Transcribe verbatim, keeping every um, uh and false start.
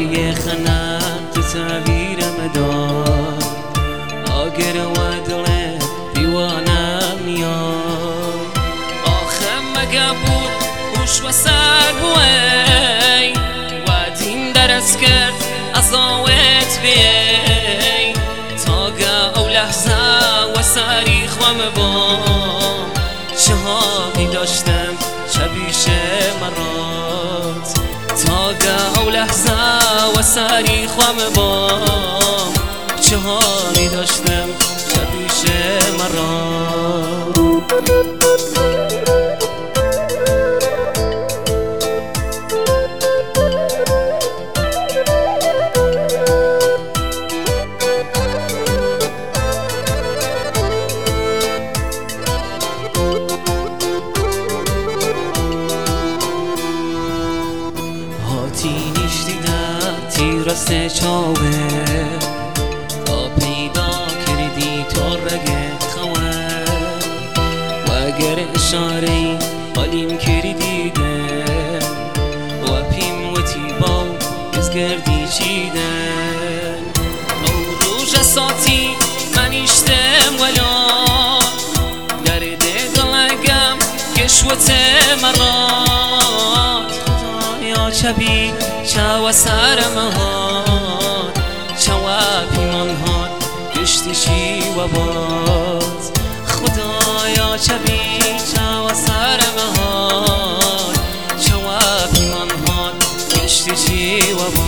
وادی خنک تعبیرم داد آگر و دل دیوانم میاد آخه مگه بود هوش و سر بوی وادیم درست کرد از آوت بی تاگه او لحظه و سری خوام با چهانی داشتم شبیش مرات تاگه او لحظه و سری خوام با چهانی داشتم شبیش مرات هاتینیش دیده تیرسته چاوه تا پیدا کردی تو رگه خواه و اگر اشاره حالیم کردیده و پیم و تیبا از گردی چیدن او روش ساتی من اشتم ولا درد دلگم کشوت مرات خدایا چبی چاو سرم هات چوا پیمان هات گشتی چی و باد خدایا چبی چاو سرم هات چوا پیمان هات گشتی چی و باد